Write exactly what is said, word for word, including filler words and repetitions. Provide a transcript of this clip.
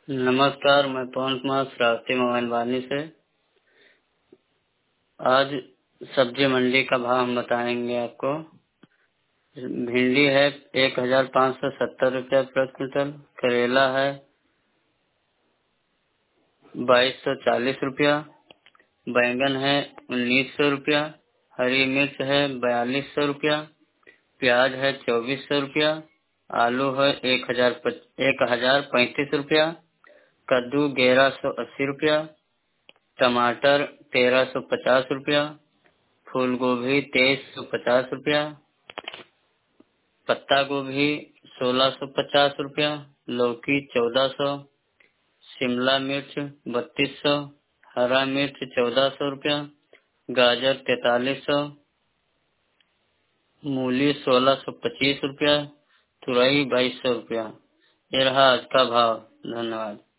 नमस्कार, मैं पवन कुमार श्रावस्ती मोबाइल वाली से। आज सब्जी मंडी का भाव हम बताएंगे आपको। भिंडी है एक हजार पाँच सौ सत्तर रुपया प्रति क्विंटल। करेला है बाईस सौ चालीस रुपया। बैंगन है उन्नीस सौ रुपया। हरी मिर्च है बयालीस सौ रुपया। प्याज है चौबीस सौ रुपया। आलू है एक हजार एक हजार पैंतीस रुपया। कद्दू ग्यारह सौ अस्सी रुपया। टमाटर तेरह सौ पचास रुपया। फूल गोभी तेईस सौ पचास रुपया। पत्ता गोभी सोलह सौ पचास रुपया। लौकी चौदह सौ। शिमला मिर्च बत्तीस सौ। हरा मिर्च चौदह सौ रुपया। गाजर तैतालीस सौ। मूली सोलह सौ पच्चीस रुपया। तुरई बाईस सौ रुपया। ये रहा आज का भाव। धन्यवाद।